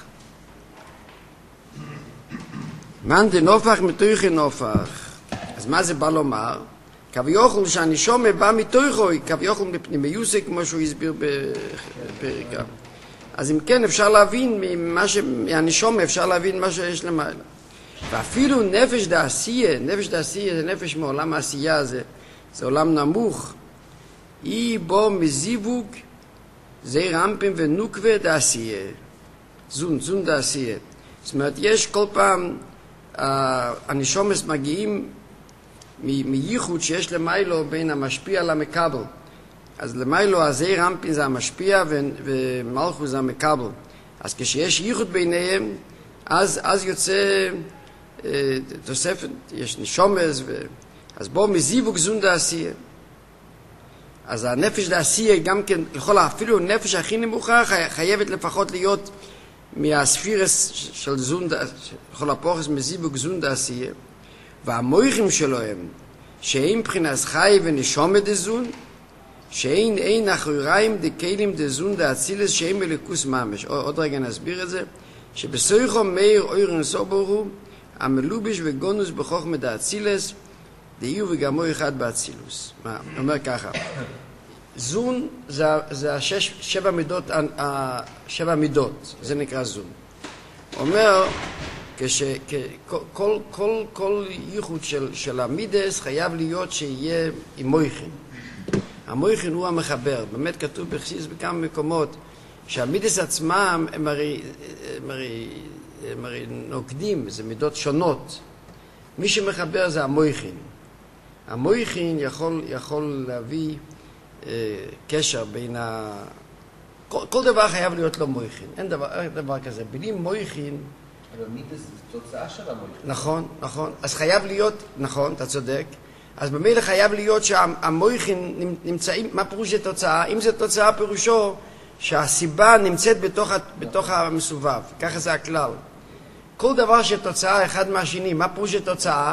מן דנופח מתוכי נופח. אז מה זה בא לומר? כביכול שהנשמה בא מתוכי, כביכול מפנימיוסי, כמו שהוא הסביר בפרק. אז אם כן אפשר להבין מהנשמה, אפשר להבין מה שיש למעלה. ואפילו נפש דעשייה, נפש דעשייה זה נפש מעולם העשייה, זה עולם נמוך. היא בו מזיווג זעיר אנפין ונוקבה דעשייה. זון דעשייה. זאת אומרת, יש כל פעם, הנשומות מגיעים מייחוד שיש למיילו בין המשפיע למקבל. אז למיילו הזעיר אנפין זה המשפיע ומלכות זה המקבל. אז כשיש ייחוד ביניהם, אז יוצא תוספת, יש נשומס, אז בו מזיווג זון דעשייה. אז הנפש דעשייה גם כן, אפילו הנפש הכי נמוכה חייבת לפחות להיות מהספירס של זון דעשייה, לכל הפוחס מזיווג זון דעשייה. והמויכים שלהם, שאין מבחינת חי ונשומת דזון, שאין אחוריים דקלים דזון דאצילס, שאין מלכוס ממש. עוד רגע נסביר את זה, שבסויכו מאיר אוירן סובורו, המלובש וגונוס בחוכמה דאצילס, דהיו וגמו אחד באצילוס. מה? אומר ככה, זון זה 7 מידות, 7 מידות, זה נקרא זון. אומר, כל ייחוד של המידס חייב להיות שיהיה עם מויכין. המויכין הוא המחבר. באמת כתוב בחסידות בכמה מקומות שהמידס עצמם הם הרי נוקדים, זה מידות שונות. מי שמחבר זה המויכין. המויכין יכול להביא קשר בין כל דבר חייב להיות לו מויכין. אין דבר כזה. בלי מויכין... אבל מידס זה תוצאה של המויכין. נכון. אז חייב להיות, נכון, אתה צודק. אז במילא חייב להיות שהמויכין נמצאים, מה פירוש התוצאה? אם זה תוצאה פירושו שהסיבה נמצאת בתוך המסובב. ככה זה הכלל. כל דבר שתוצאה אחד מהשני, מה פירוש התוצאה?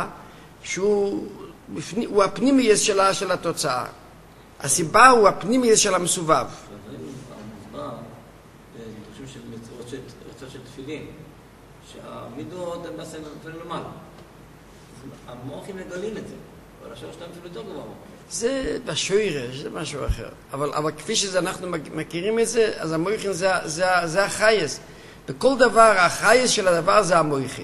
שהוא הפנימיות של התוצאה. הסיבה הוא הפנימיות של המסובב. המוסבר, בדרושים של מצוות של תפילין, שהמידות הם בעצם נותנים למעלה. המוחים מגלים את זה, אבל השאר שלהם אפילו יותר גבוה. זה בשוירש, זה משהו אחר. אבל כפי שאנחנו מכירים את זה, אז המוחים זה החייס. בכל דבר, החייס של הדבר זה המוחים.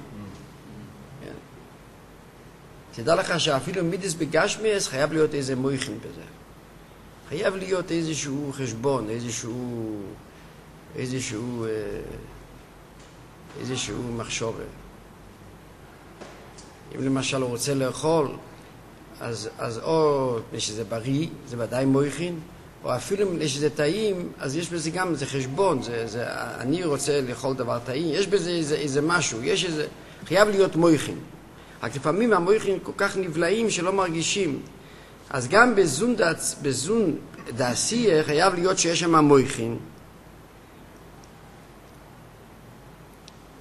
תדע לך שאפילו מידס בגשמיאס חייב להיות איזה מוחים בזה. חייב להיות איזשהו חשבון, איזשהו מחשבה. אם למשל הוא רוצה לאכול, אז או שזה בריא, זה ודאי מויכין, או אפילו אם שזה טעים, אז יש בזה גם איזה חשבון, אני רוצה לאכול דבר טעים, יש בזה איזה משהו, חייב להיות מויכין. רק לפעמים המויכין כל כך נבלעים שלא מרגישים. אז גם בזון דעשייה חייב להיות שיש שם מויכין.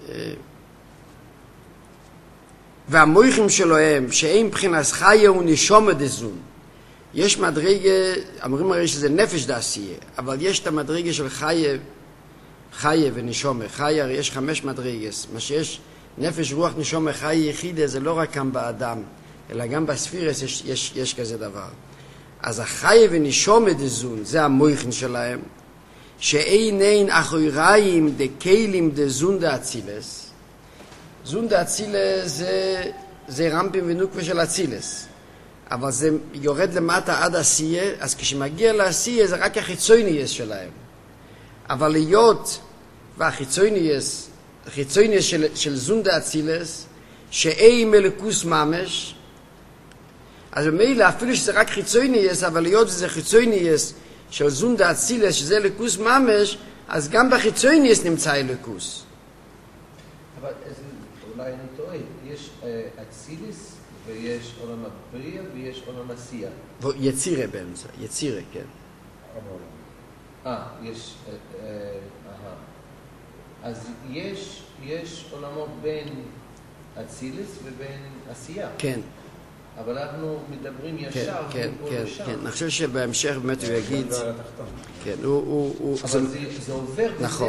והמויכים שלהם, שאין מבחינת חיה ונשומה דזון. יש מדרגה, אמרים הרי שזה נפש דעשייה, אבל יש את המדרגה של חיה ונשומה. חיה, הרי יש 5 מדרגס. מה שיש נפש, רוח, נשומה, חיה יחידה, זה לא רק כאן באדם, אלא גם בספירס יש כזה דבר. אז החיה ונשומה דזון, זה המויכים שלהם, שאין אחויריים דקיילים דזון דאצילס. זון דאצילס זה רמפים ונוקווה של אצילס. אבל זה יורד למטה עד עשייה, אז כשמגיע לעשייה זה רק החיצוניאס שלהם. אבל להיות והחיצוניאס של זון דאצילס, שאין מלכוס ממש, אז במילא אפילו שזה רק חיצוניאס, אבל להיות שזה חיצוניאס של זון דאצילס, שזה לקוס ממש, אז גם בחיצוניאס נמצא אלוקוס. אבל אולי אני טועה, יש אצילס ויש עולם הבריאה ויש עולם עשייה. יצירה באמצע, יצירה, כן. יש, אז יש עולמות בין אצילס ובין עשייה. כן. אבל אנחנו מדברים ישר. כן. אני חושב שבהמשך באמת הוא יגיד... כן, אבל זה עובר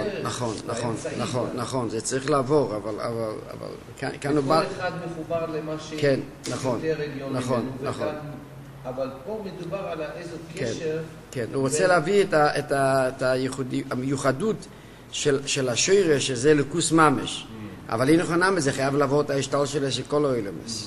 נכון, זה צריך לעבור, אבל כאן הוא בא... כל אחד מחובר למה שיותר עליון ממנו, אבל פה מדובר על איזה קשר... כן, הוא רוצה להביא את המיוחדות של השורש, שזה לקוס ממש. אבל היא נכונה מזה, חייב לעבור את ההשתל שלה של כל האילמס.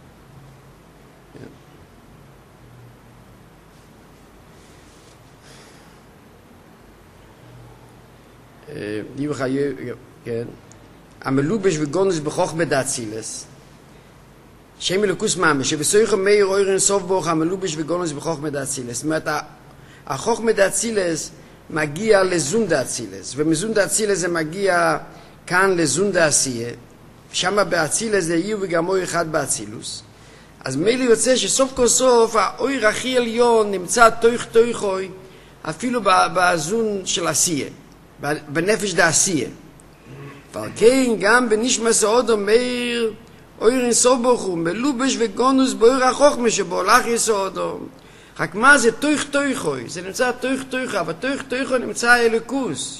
המלובש וגונוס בחוכמה דאצילס, שם אלוקוס ממש, שבסויכם מאיר אוירן סוף בוך המלובש וגונוס בחוכמה דאצילס. זאת אומרת, החוכמה דאצילס מגיע לזון דאצילס, ומזון דאצילס זה מגיע כאן לזון דאצייה, שם באצילס זה יהיו וגם אויר אחד באצילוס. אז מילא יוצא שסוף כל סוף האויר הכי עליון נמצא תויכוי, אפילו בזון של עשייה, בנפש דעשייה. ועל כן גם בנשמס האודום מאיר אויר אינסוף ברוך הוא מלובש וגונוס באויר החוכמה שבהולך יסודום. רק מה זה תויכוי? זה נמצא תויכוי, אבל תויכוי נמצא אלוקוס.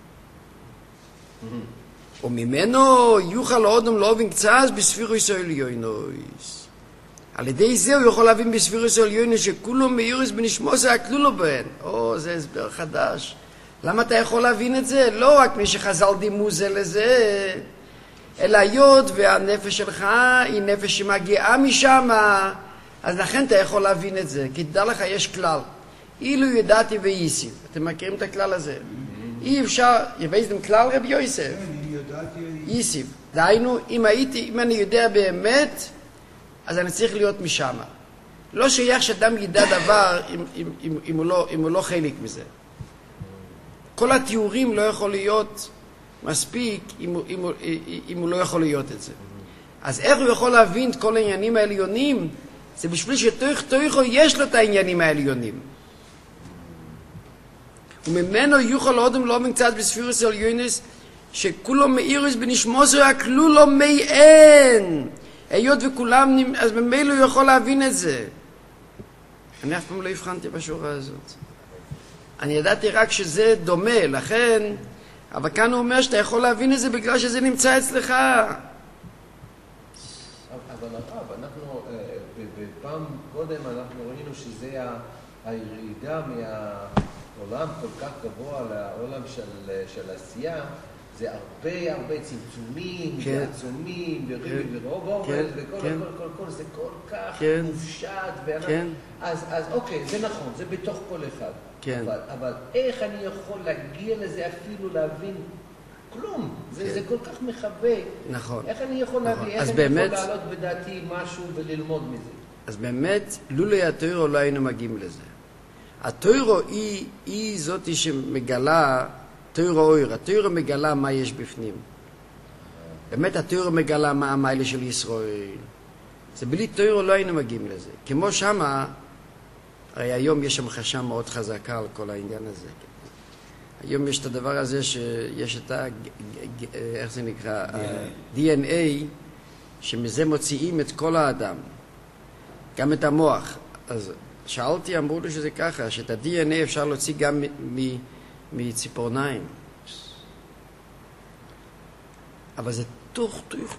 וממנו יוכל האודום להבין קצת בספירוס העליונוס. על ידי זה הוא יכול להבין בספירוס העליונוס שכולו מאירוס בנשמוס הכלולו בהן. זה הסבר חדש. למה אתה יכול להבין את זה? לא רק מי שחז"ל דימו זה לזה, אלא היות והנפש שלך היא נפש שמגיעה משם, אז לכן אתה יכול להבין את זה. כי תדע לך, יש כלל. אילו ידעתי ואיסיב. אתם מכירים את הכלל הזה? אי אפשר, יבייזתם כלל רבי יוסף? איסיב. דהיינו, אם אני יודע באמת, אז אני צריך להיות משם. לא שייך שאדם ידע דבר אם הוא לא חלק מזה. כל התיאורים לא יכול להיות מספיק אם הוא לא יכול להיות את זה. אז איך הוא יכול להבין את כל העניינים העליונים? זה בשביל שתויכו יש לו את העניינים העליונים. וממנו יוכל אודם לא קצת בספירוס העליונס שכולו מאירוס בנשמוסו הכלולו מאין. היות וכולם, אז ממילא הוא יכול להבין את זה. אני אף פעם לא הבחנתי בשורה הזאת. אני ידעתי רק שזה דומה, לכן, אבל כאן הוא אומר שאתה יכול להבין את זה בגלל שזה נמצא אצלך. אבל הרב, אנחנו, בפעם קודם אנחנו ראינו שזה הירידה מהעולם כל כך גבוה לעולם של עשייה, זה הרבה צמצומים, ועצומים, ורובורת, וכל זה כל כך מופשט, אז אוקיי, זה נכון, זה בתוך כל אחד. אבל איך אני יכול להגיע לזה אפילו להבין כלום? זה כל כך מחבק. נכון. איך אני יכול להבין, איך אני יכול לעלות בדעתי משהו וללמוד מזה? אז באמת, לולא התוירו לא היינו מגיעים לזה. התוירו היא זאת שמגלה תוירו אויר, התוירו מגלה מה יש בפנים. באמת התוירו מגלה מה המיילה של ישראל. זה בלי תוירו לא היינו מגיעים לזה. כמו שמה, הרי היום יש שם חשם מאוד חזקה על כל העניין הזה. היום יש את הדבר הזה שיש את איך זה נקרא? DNA, שמזה מוציאים את כל האדם, גם את המוח. אז שאלתי, אמרו לי שזה ככה, שאת ה-DNA אפשר להוציא גם מציפורניים. אבל זה תוך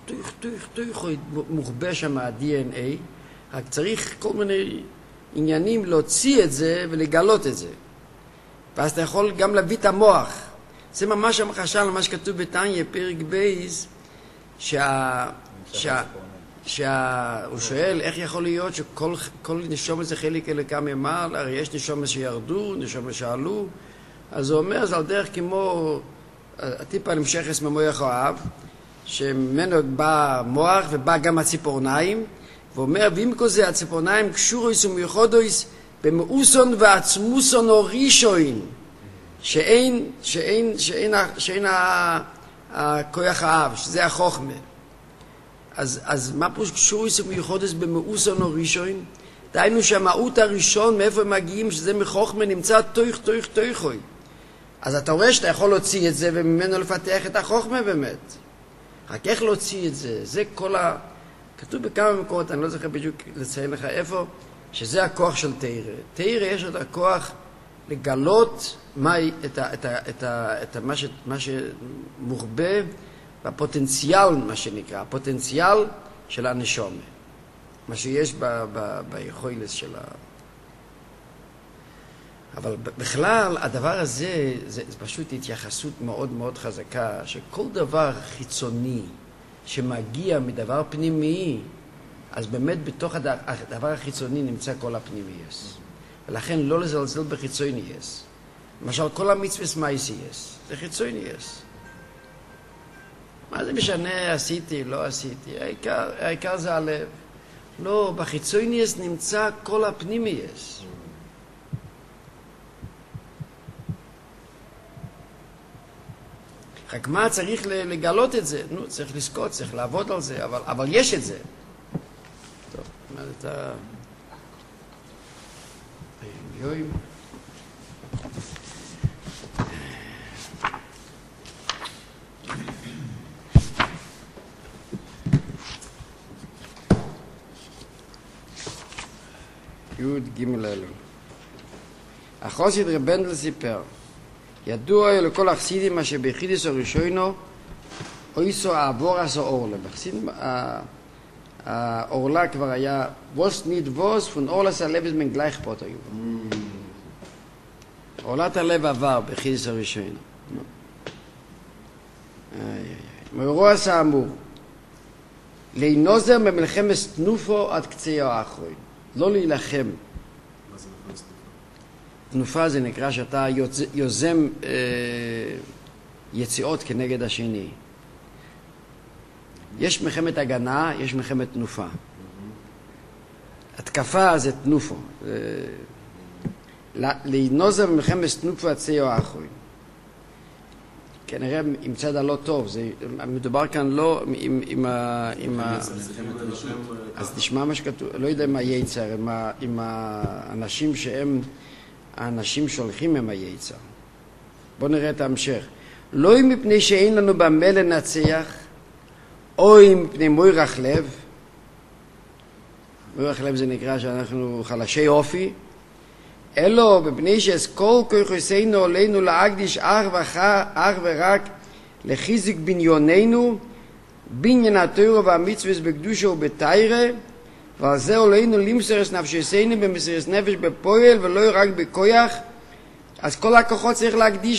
מוחבא שם ה-DNA, רק צריך כל מיני עניינים להוציא את זה ולגלות את זה. ואז אתה יכול גם להביא את המוח. זה ממש המחשה על מה שכתוב בתניא, פרק בייז, הוא שואל איך יכול להיות שכל נשום זה חלק אלוקה ממעל, הרי יש נשום שירדו, נשום שעלו, אז הוא אומר, זה על דרך כמו הטיפה נמשכת ממוח האב, שממנו בא מוח ובא גם הציפורניים, ואומר, ואם כל זה הציפורניים קשורויס ומיוחדויס במאוסון ועצמוסון או רישוין, שאין הכוח האב, שזה החוכמה. אז מה פה קשורויס ומיוחדויס במאוסון או רישוין? דהיינו שהמהות הראשון, מאיפה הם מגיעים, שזה מחוכמה, נמצא תויכוי. אז אתה רואה שאתה יכול להוציא את זה וממנו לפתח את החוכמה באמת. רק איך להוציא את זה? זה כל כתוב בכמה מקומות, אני לא זוכר בדיוק לציין לך איפה, שזה הכוח של תאירה. תאירה יש את הכוח לגלות מה שמוחבא בפוטנציאל, מה שנקרא, הפוטנציאל של הנשומה. מה שיש ביכולת שלה. אבל בכלל, הדבר הזה, זה פשוט התייחסות מאוד מאוד חזקה, שכל דבר חיצוני שמגיע מדבר פנימי, אז באמת בתוך הדבר החיצוני נמצא כל הפנימייס. ולכן לא לזלזל בחיצונייס. למשל, כל המצווה מייסייס, זה חיצונייס. מה זה משנה, עשיתי, לא עשיתי? העיקר זה הלב. לא, בחיצונייס נמצא כל הפנימייס. רק מה צריך לגלות את זה? נו, צריך לזכות, צריך לעבוד על זה, אבל יש את זה. טוב, מה זה אתה... יוים. י' ג' אלו. החסיד רב בנדל סיפר, ידוע לכל החסידים מה שבחידוש הראשונו אויסו העבורס האורלה. בחסידים האורלה כבר היה ווס ניד ווס פון אורלס הלב מן גלייך פרוט היו. אורלת הלב עבר בחידוש הראשונו. מאירוע האמור להינוזר במלחמת תנופו עד קצה האחרון. לא להילחם. מה זה מלחמת תנופה? תנופה זה נקרא שאתה יוזם יציאות כנגד השני. יש מלחמת הגנה, יש מלחמת תנופה. התקפה זה תנופו. להינוזר במלחמת תנופה עד קצה האחרון. כנראה עם צד הלא טוב, מדובר כאן לא עם אז נשמע מה שכתוב, לא יודע מה יצר, עם האנשים שהם, האנשים שהולכים עם היצר. בואו נראה את ההמשך. לא אם מפני שאין לנו במה לנצח, או אם מפני מוירח לב, מוירח לב זה נקרא שאנחנו חלשי אופי, אלו בפני שכל כוחנו עלינו להקדיש אך ורק לחיזוק בניוננו, בניין התורה והמצוות בקדושה ובתיירה, ועל זה עלינו למסור את נפשנו במסירות נפש בפועל ולא רק בכוח. אז כל הכוחות צריך להקדיש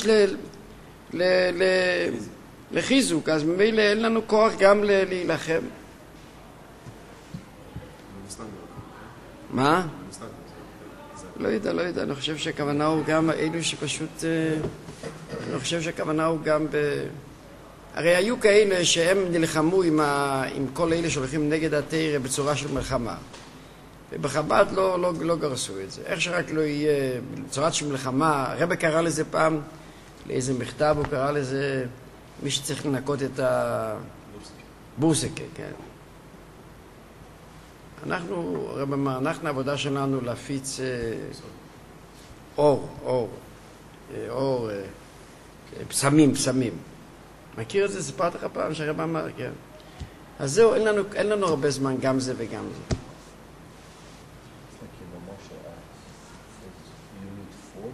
לחיזוק, אז ממילא אין לנו כוח גם להילחם. מה? לא יודע, אני חושב שהכוונה הוא גם אלו שפשוט, אני חושב שהכוונה הוא גם הרי היו כאלה שהם נלחמו עם כל אלה שהולכים נגד התורה בצורה של מלחמה. ובחב"ד לא גרסו את זה. איך שרק לא יהיה בצורת של מלחמה, הרב קרא לזה פעם, לאיזה מכתב הוא קרא לזה, מי שצריך לנקות את הבורסקה, כן. אנחנו העבודה שלנו להפיץ אור פסמים, פסמים. מכיר את זה? סיפרתי לך פעם שהרב אמר, כן. אז זהו, אין לנו הרבה זמן, גם זה וגם זה. כאילו משה,